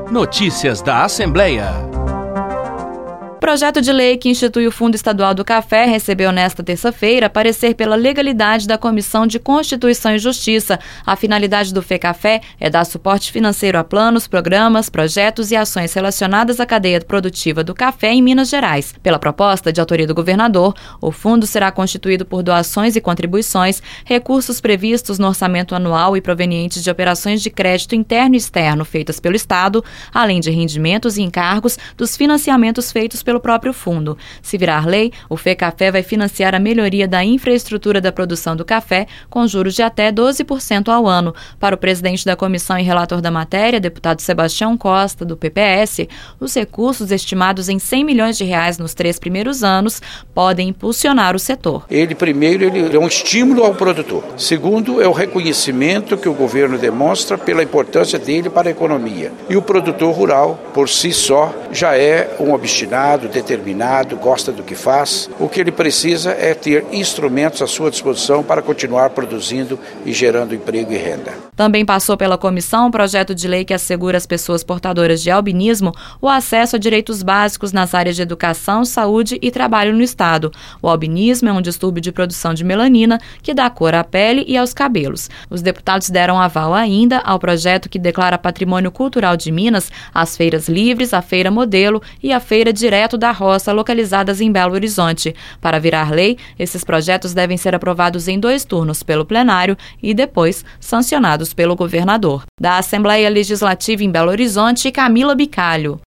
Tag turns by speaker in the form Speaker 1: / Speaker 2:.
Speaker 1: Notícias da Assembleia.
Speaker 2: O projeto de lei que institui o Fundo Estadual do Café recebeu nesta terça-feira parecer pela legalidade da Comissão de Constituição e Justiça. A finalidade do FECafé é dar suporte financeiro a planos, programas, projetos e ações relacionadas à cadeia produtiva do café em Minas Gerais. Pela proposta de autoria do governador, o fundo será constituído por doações e contribuições, recursos previstos no orçamento anual e provenientes de operações de crédito interno e externo feitas pelo Estado, além de rendimentos e encargos dos financiamentos feitos pelo próprio fundo. Se virar lei, o FECafé vai financiar a melhoria da infraestrutura da produção do café com juros de até 12% ao ano. Para o presidente da comissão e relator da matéria, deputado Sebastião Costa, do PPS, os recursos estimados em R$100 milhões nos 3 primeiros anos podem impulsionar o setor.
Speaker 3: Primeiro, ele é um estímulo ao produtor. Segundo, é o reconhecimento que o governo demonstra pela importância dele para a economia. E o produtor rural, por si só, já é um obstinado, determinado, gosta do que faz. O que ele precisa é ter instrumentos à sua disposição para continuar produzindo e gerando emprego e renda.
Speaker 2: Também passou pela comissão um projeto de lei que assegura às pessoas portadoras de albinismo o acesso a direitos básicos nas áreas de educação, saúde e trabalho no Estado. O albinismo é um distúrbio de produção de melanina que dá cor à pele e aos cabelos. Os deputados deram aval ainda ao projeto que declara patrimônio cultural de Minas as feiras livres, a feira modelo e a feira direto da roça, localizadas em Belo Horizonte. Para virar lei, esses projetos devem ser aprovados em 2 turnos pelo plenário e depois sancionados pelo governador. Da Assembleia Legislativa em Belo Horizonte, Camila Bicalho.